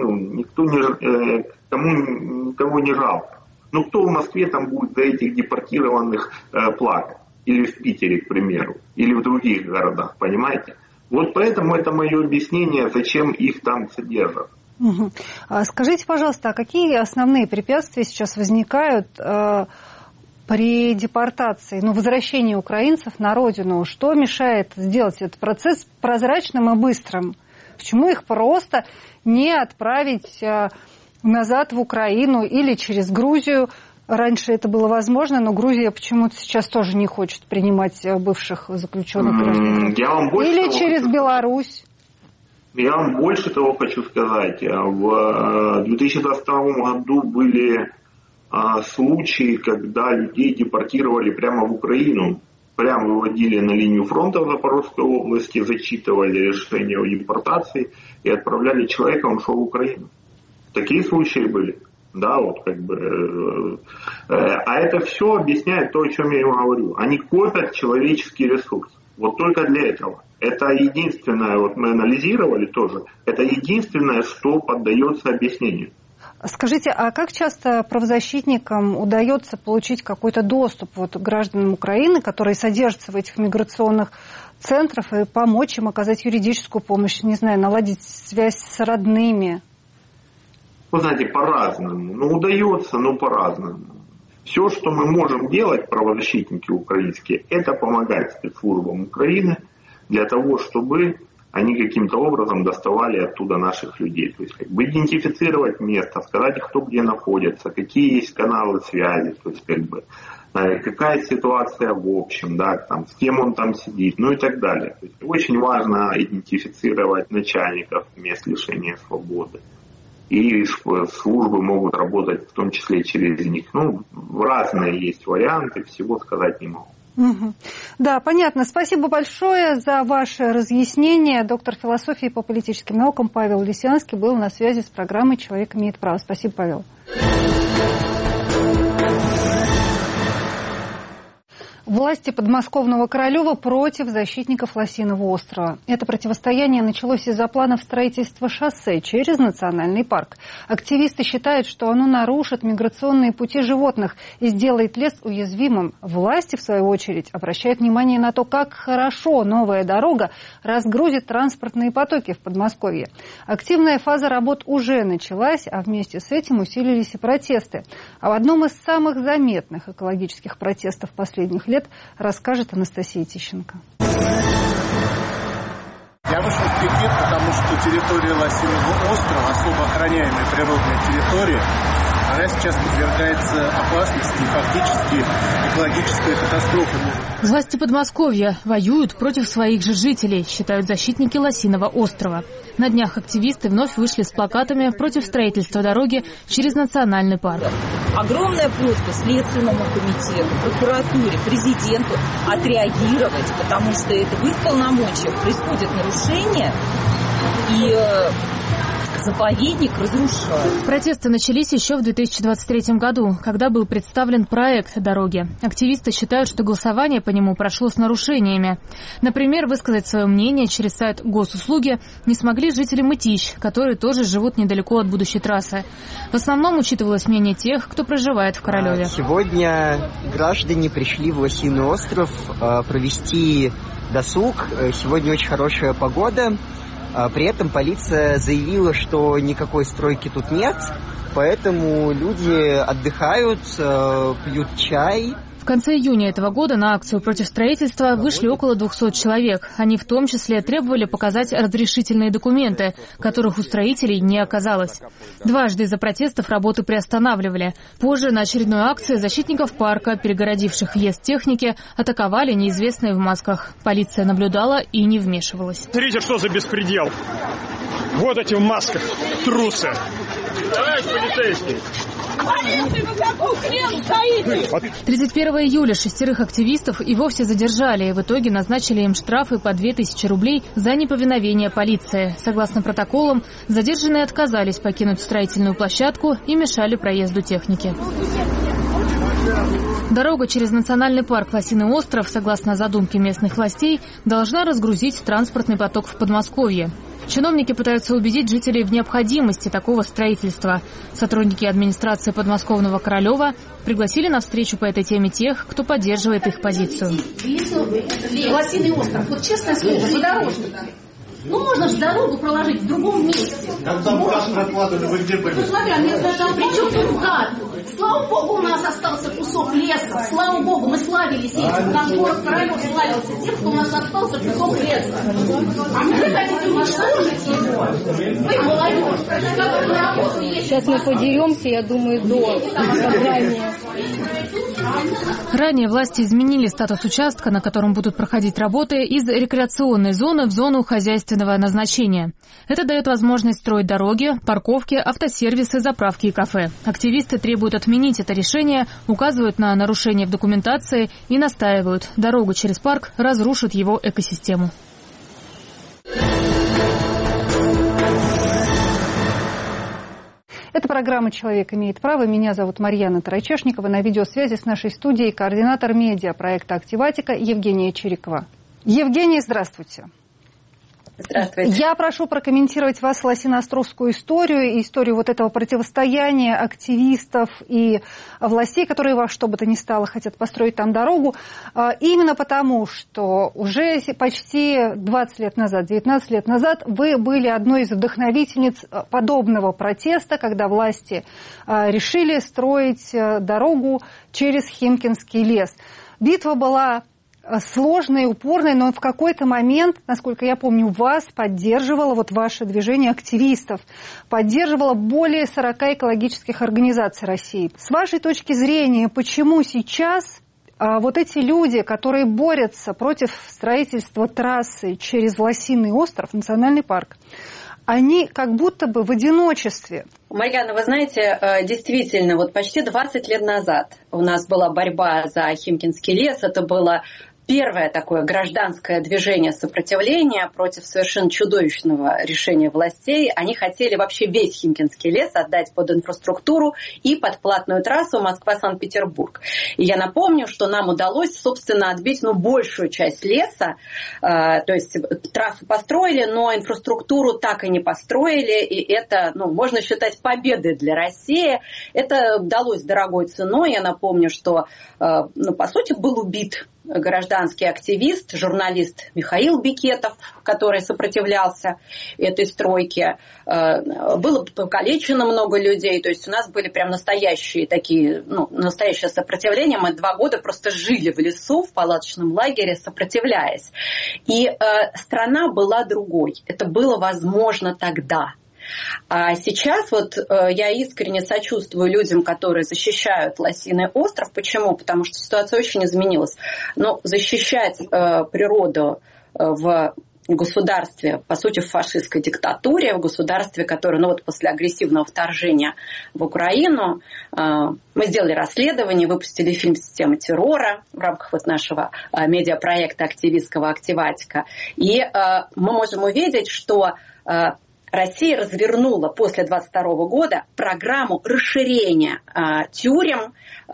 никого не жалко. Кто в Москве там будет за этих депортированных плакать? Или в Питере, к примеру, или в других городах, понимаете? Вот поэтому это мое объяснение, зачем их там содержат. Угу. Скажите, пожалуйста, а какие основные препятствия сейчас возникают при депортации, возвращении украинцев на родину? Что мешает сделать этот процесс прозрачным и быстрым? Почему их просто не отправить назад в Украину или через Грузию? Раньше это было возможно, но Грузия почему-то сейчас тоже не хочет принимать бывших заключенных граждан. Или через Беларусь. Я вам больше того хочу сказать. В 2022 году были случаи, когда людей депортировали прямо в Украину, прямо выводили на линию фронта в Запорожской области, зачитывали решение о депортации и отправляли человека, он шел в Украину. Такие случаи были. Да, А это все объясняет то, о чем я вам говорю. Они копят человеческий ресурс. Вот только для этого. Это единственное, мы анализировали тоже, это единственное, что поддается объяснению. Скажите, а как часто правозащитникам удается получить какой-то доступ к гражданам Украины, которые содержатся в этих миграционных центрах, и помочь им оказать юридическую помощь, наладить связь с родными? Вы знаете, по-разному. Удается, но по-разному. Все, что мы можем делать, правозащитники украинские, это помогать спецслужбам Украины для того, чтобы они каким-то образом доставали оттуда наших людей. То есть идентифицировать место, сказать, кто где находится, какие есть каналы связи, то есть какая ситуация в общем, с кем он там сидит, и так далее. То есть очень важно идентифицировать начальников мест лишения свободы. и службы могут работать в том числе через них. Ну, разные есть варианты, всего сказать не могу. Угу. Да, понятно. Спасибо большое за ваше разъяснение. Доктор философии по политическим наукам Павел Лисянский был на связи с программой «Человек имеет право». Спасибо, Павел. Власти подмосковного Королева против защитников Лосиного острова. Это противостояние началось из-за планов строительства шоссе через национальный парк. Активисты считают, что оно нарушит миграционные пути животных и сделает лес уязвимым. Власти, в свою очередь, обращают внимание на то, как хорошо новая дорога разгрузит транспортные потоки в Подмосковье. Активная фаза работ уже началась, а вместе с этим усилились и протесты. А в одном из самых заметных экологических протестов последних лет расскажет Анастасия Тищенко. Я вышел в пикет, потому что территория Лосиного острова, особо охраняемая природная территория, она сейчас подвергается опасности и фактически экологическая катастрофа. Власти Подмосковья воюют против своих же жителей, считают защитники Лосиного острова. На днях активисты вновь вышли с плакатами против строительства дороги через национальный парк. Огромная просьба Следственному комитету, прокуратуре, президенту отреагировать, потому что это в их полномочиях происходит нарушение и заповедник разрушают. Протесты начались еще в 2023 году, когда был представлен проект дороги. Активисты считают, что голосование по нему прошло с нарушениями. Например, высказать свое мнение через сайт госуслуги не смогли жители Мытищ, которые тоже живут недалеко от будущей трассы. В основном учитывалось мнение тех, кто проживает в Королеве. Сегодня граждане пришли в Лосиный остров провести досуг. Сегодня очень хорошая погода. При этом полиция заявила, что никакой стройки тут нет, поэтому люди отдыхают, пьют чай. В конце июня этого года на акцию против строительства вышли около 200 человек. Они в том числе требовали показать разрешительные документы, которых у строителей не оказалось. Дважды из-за протестов работы приостанавливали. Позже на очередной акции защитников парка, перегородивших въезд техники, атаковали неизвестные в масках. Полиция наблюдала и не вмешивалась. Смотрите, что за беспредел. Вот эти в масках трусы. Товарищ полицейский. 31 июля 6 активистов и вовсе задержали. В итоге назначили им штрафы по 2000 рублей за неповиновение полиции. Согласно протоколам, задержанные отказались покинуть строительную площадку и мешали проезду техники. Дорога через национальный парк Лосиный остров, согласно задумке местных властей, должна разгрузить транспортный поток в Подмосковье. Чиновники пытаются убедить жителей в необходимости такого строительства. Сотрудники администрации подмосковного Королева пригласили на встречу по этой теме тех, кто поддерживает их позицию. Лосиный остров, вот честное слово, подорожник. Ну, можно же дорогу проложить в другом месте. Как там прокладывали, вы где были? Ну, смотри, причем тут гад. Слава богу, у нас остался кусок леса. Слава богу, мы славились этим. Наш город Королев славился тем, что у нас остался кусок леса. А вы хотите уничтожить его? Вы молодежь. Сейчас мы подеремся, я думаю, до собрания. Ранее власти изменили статус участка, на котором будут проходить работы, из рекреационной зоны в зону хозяйственного назначения. Это дает возможность строить дороги, парковки, автосервисы, заправки и кафе. Активисты требуют отменить это решение, указывают на нарушения в документации и настаивают, дорогу через парк разрушит его экосистему. Это программа «Человек имеет право». Меня зовут Марьяна Тарачешникова. На видеосвязи с нашей студией координатор медиа проекта «Активатика» Евгения Чирикова. Евгения, здравствуйте. Здравствуйте. Я прошу прокомментировать вас лосиноостровскую историю и историю вот этого противостояния активистов и властей, которые во что бы то ни стало хотят построить там дорогу, именно потому, что уже почти 20 лет назад, 19 лет назад вы были одной из вдохновительниц подобного протеста, когда власти решили строить дорогу через Химкинский лес. Битва была сложной, упорной, но в какой-то момент, насколько я помню, вас поддерживало вот ваше движение активистов, поддерживало более 40 экологических организаций России. С вашей точки зрения, почему сейчас вот эти люди, которые борются против строительства трассы через Лосиный остров, национальный парк, они как будто бы в одиночестве. Марьяна, вы знаете, действительно, вот почти 20 лет назад у нас была борьба за Химкинский лес. Это было первое такое гражданское движение сопротивления против совершенно чудовищного решения властей. Они хотели вообще весь Химкинский лес отдать под инфраструктуру и под платную трассу Москва-Санкт-Петербург. И я напомню, что нам удалось, собственно, отбить большую часть леса. То есть трассу построили, но инфраструктуру так и не построили. И это, можно считать победой для России. Это удалось дорогой ценой. Я напомню, что, по сути, был убит гражданский активист, журналист Михаил Бекетов, который сопротивлялся этой стройке. Было покалечено много людей. То есть у нас были прям настоящие такие, настоящее сопротивление. Мы 2 года просто жили в лесу, в палаточном лагере, сопротивляясь. И страна была другой. Это было возможно тогда. А сейчас я искренне сочувствую людям, которые защищают Лосиный остров. Почему? Потому что ситуация очень изменилась. Но защищать природу в государстве, по сути, в фашистской диктатуре, в государстве, которое, после агрессивного вторжения в Украину, мы сделали расследование, выпустили фильм «Система террора» в рамках нашего медиапроекта активистского «Активатика». И мы можем увидеть, что Россия развернула после 2022 года программу расширения тюрем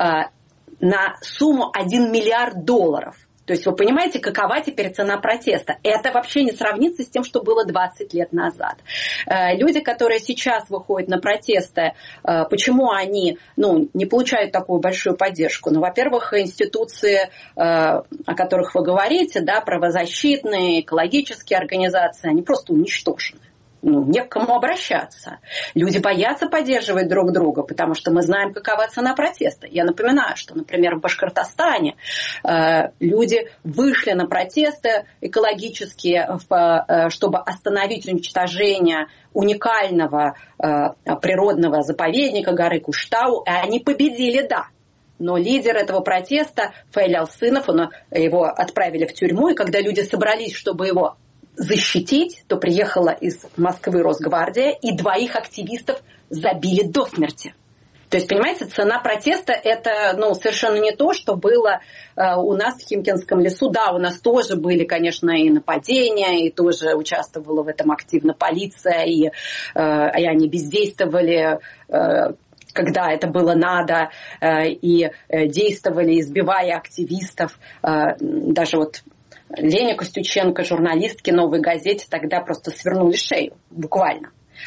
на сумму $1 миллиард. То есть вы понимаете, какова теперь цена протеста? Это вообще не сравнится с тем, что было 20 лет назад. Люди, которые сейчас выходят на протесты, почему они не получают такую большую поддержку? Во-первых, институции, о которых вы говорите, правозащитные, экологические организации, они просто уничтожены. Не к кому обращаться. Люди боятся поддерживать друг друга, потому что мы знаем, какова цена протеста. Я напоминаю, что, например, в Башкортостане люди вышли на протесты экологические, чтобы остановить уничтожение уникального природного заповедника горы Куштау, и они победили, да. Но лидер этого протеста, Фаиль Алсынов, его отправили в тюрьму, и когда люди собрались, чтобы его защитить, то приехала из Москвы Росгвардия, и 2 активистов забили до смерти. То есть, понимаете, цена протеста – это совершенно не то, что было у нас в Химкинском лесу. Да, у нас тоже были, конечно, и нападения, и тоже участвовала в этом активно полиция, и они бездействовали, когда это было надо, и действовали, избивая активистов. Даже Лене Костюченко, журналистке «Новой газете», тогда просто свернули шею, буквально.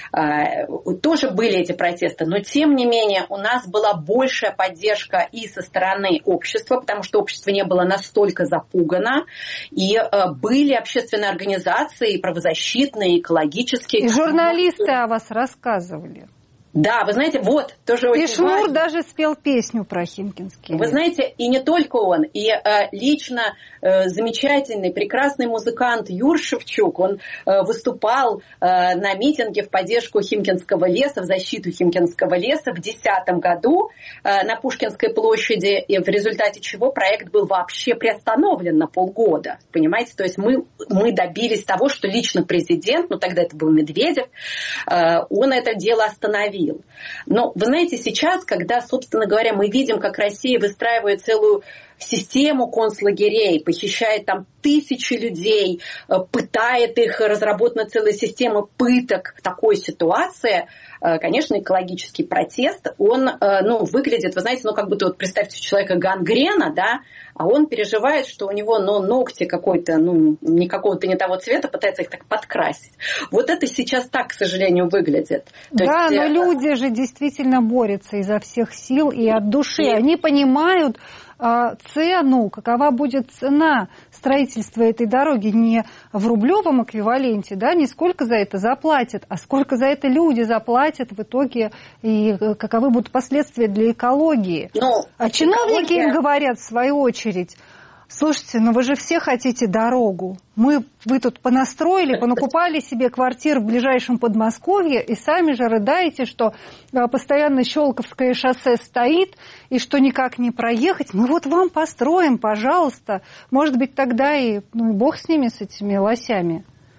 Тоже были эти протесты, но тем не менее у нас была большая поддержка и со стороны общества, потому что общество не было настолько запугано, и были общественные организации, и правозащитные, и экологические. И журналисты о вас рассказывали. Да, вы знаете, тоже очень важно. И Шнур даже спел песню про Химкинский лес. Вы знаете, и не только он, и лично замечательный, прекрасный музыкант Юр Шевчук, он выступал на митинге в поддержку Химкинского леса, в защиту Химкинского леса в 2010 году на Пушкинской площади, и в результате чего проект был вообще приостановлен на полгода. Понимаете, то есть мы добились того, что лично президент, тогда это был Медведев, он это дело остановил. Но вы знаете, сейчас, когда, собственно говоря, мы видим, как Россия выстраивает целую систему концлагерей, похищает там тысячи людей, пытает их, разработана целая система пыток. В такой ситуации, конечно, экологический протест, он, выглядит, вы знаете, как будто представьте у человека гангрена, да, а он переживает, что у него, ногти какой-то, не какого-то не того цвета, пытается их так подкрасить. Это сейчас так, к сожалению, выглядит. Да, но люди же действительно борются изо всех сил и от души. Они понимают цену, какова будет цена строительства этой дороги не в рублевом эквиваленте, да, не сколько за это заплатят, а сколько за это люди заплатят в итоге и каковы будут последствия для экологии. А чиновники им говорят в свою очередь: слушайте, вы же все хотите дорогу. Вы тут понастроили, понакупали себе квартир в ближайшем Подмосковье и сами же рыдаете, что постоянно Щелковское шоссе стоит и что никак не проехать. Мы вам построим, пожалуйста. Может быть, тогда и бог с ними, с этими лосями.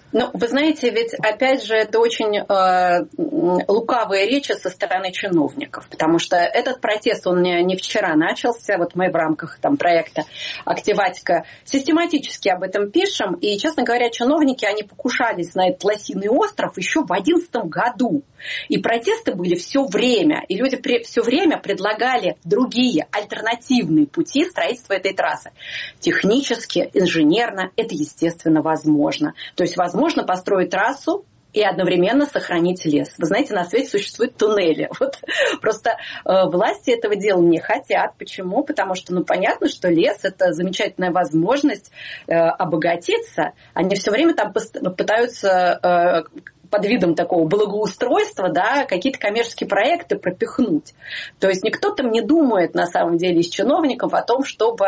Ну, вы знаете, ведь, опять же, это очень лукавые речи со стороны чиновников, потому что этот протест, он не вчера начался, вот мы в рамках там, проекта «Активатика» систематически об этом пишем, и, честно говоря, чиновники, они покушались на этот Лосиный остров еще в 2011 году, и протесты были все время, и люди все время предлагали другие альтернативные пути строительства этой трассы. Технически, инженерно это, естественно, возможно. То есть возможно построить трассу и одновременно сохранить лес. Вы знаете, на свете существуют туннели. Вот просто власти этого дела не хотят. Почему? Потому что, понятно, что лес – это замечательная возможность обогатиться. Они все время там пытаются под видом такого благоустройства, да, какие-то коммерческие проекты пропихнуть. То есть никто там не думает, на самом деле, из чиновников о том, чтобы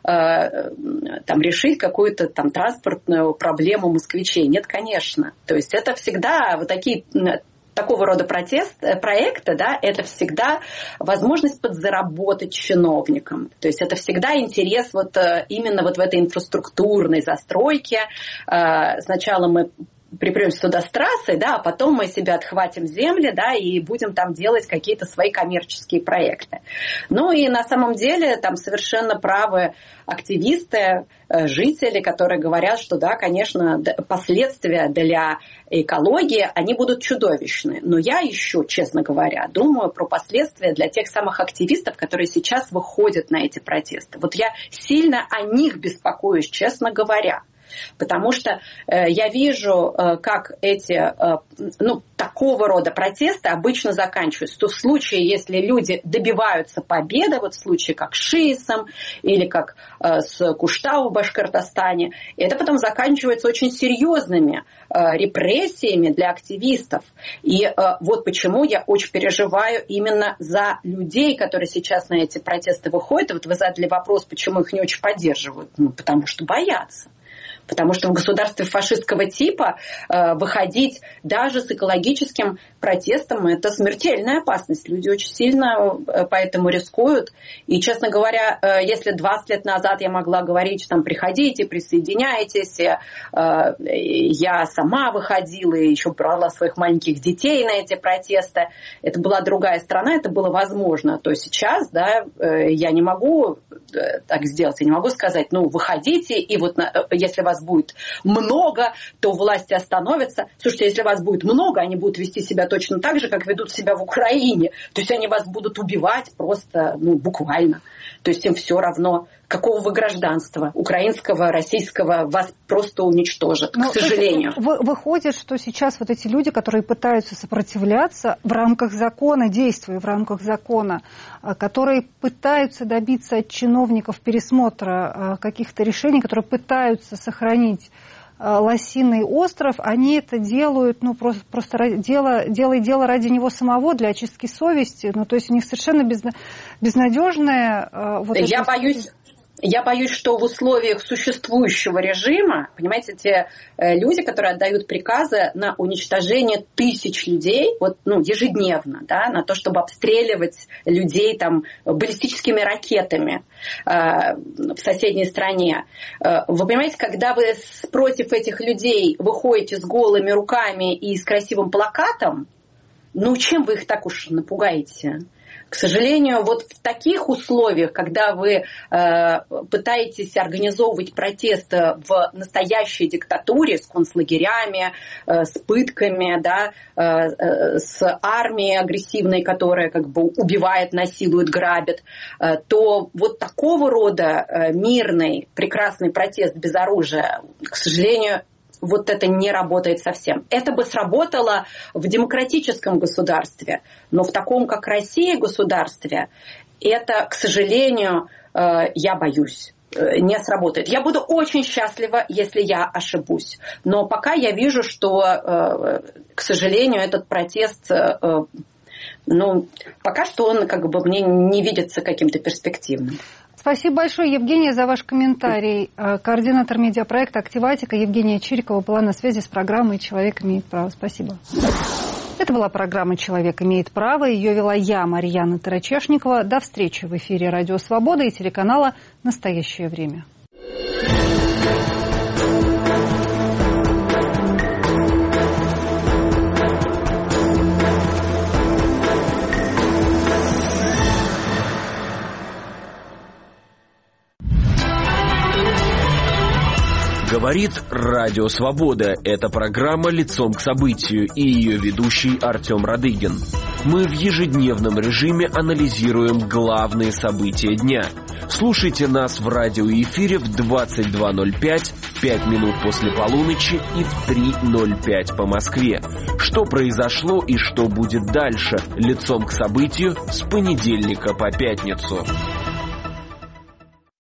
там решить какую-то там транспортную проблему москвичей. Нет, конечно. То есть это всегда вот такого рода проекты, да, это всегда возможность подзаработать чиновникам. То есть это всегда интерес именно в этой инфраструктурной застройке. Сначала мы припремся туда с трассой, да, а потом мы себе отхватим земли, да, и будем там делать какие-то свои коммерческие проекты. Ну и на самом деле там совершенно правы активисты, жители, которые говорят, что да, конечно, последствия для экологии, они будут чудовищны. Но я еще, честно говоря, думаю про последствия для тех самых активистов, которые сейчас выходят на эти протесты. Вот я сильно о них беспокоюсь, честно говоря. Потому что я вижу, как эти, такого рода протесты обычно заканчиваются. То в случае, если люди добиваются победы, вот в случае как с ШИСом или как с Куштау в Башкортостане, это потом заканчивается очень серьезными репрессиями для активистов. И вот почему я очень переживаю именно за людей, которые сейчас на эти протесты выходят. И вот вы задали вопрос, почему их не очень поддерживают. Потому что боятся. Потому что в государстве фашистского типа выходить даже с экологическим протестом – это смертельная опасность. Люди очень сильно поэтому рискуют. И, честно говоря, если 20 лет назад я могла говорить, что там приходите, присоединяйтесь, я сама выходила и еще брала своих маленьких детей на эти протесты, это была другая страна, это было возможно. То сейчас, да, я не могу так сделать, я не могу сказать, выходите, и вот если вас будет много, то власти остановятся. Слушайте, если вас будет много, они будут вести себя точно так же, как ведут себя в Украине. То есть они вас будут убивать просто, буквально. То есть им все равно, какого вы гражданства, украинского, российского, вас просто уничтожат, к сожалению. Выходит, что сейчас вот эти люди, которые пытаются сопротивляться в рамках закона, действуя в рамках закона, которые пытаются добиться от чиновников пересмотра каких-то решений, которые пытаются сохранить Лосиный остров, они это делают, просто дело ради него самого, для очистки совести. То есть у них совершенно безнадежная... Я боюсь, что в условиях существующего режима, понимаете, те люди, которые отдают приказы на уничтожение тысяч людей, ежедневно, да, на то, чтобы обстреливать людей там баллистическими ракетами в соседней стране. Вы понимаете, когда вы против этих людей выходите с голыми руками и с красивым плакатом, чем вы их так уж напугаете? К сожалению, вот в таких условиях, когда вы пытаетесь организовывать протест в настоящей диктатуре с концлагерями, с пытками, да, с армией агрессивной, которая убивает, насилует, грабит, то вот такого рода мирный, прекрасный протест без оружия, к сожалению, вот это не работает совсем. Это бы сработало в демократическом государстве, но в таком, как Россия, государстве, это, к сожалению, я боюсь, не сработает. Я буду очень счастлива, если я ошибусь. Но пока я вижу, что, к сожалению, этот протест, пока что он мне не видится каким-то перспективным. Спасибо большое, Евгения, за ваш комментарий. Координатор медиапроекта «Активатика» Евгения Чирикова была на связи с программой «Человек имеет право». Спасибо. Это была программа «Человек имеет право». Ее вела я, Марьяна Тарачешникова. До встречи в эфире «Радио Свобода» и телеканала «Настоящее время». Говорит Радио Свобода. Это программа «Лицом к событию» и ее ведущий Артем Радыгин. Мы в ежедневном режиме анализируем главные события дня. Слушайте нас в радиоэфире в 22:05, 5 минут после полуночи и в 3:05 по Москве. Что произошло и что будет дальше? Лицом к событию с понедельника по пятницу.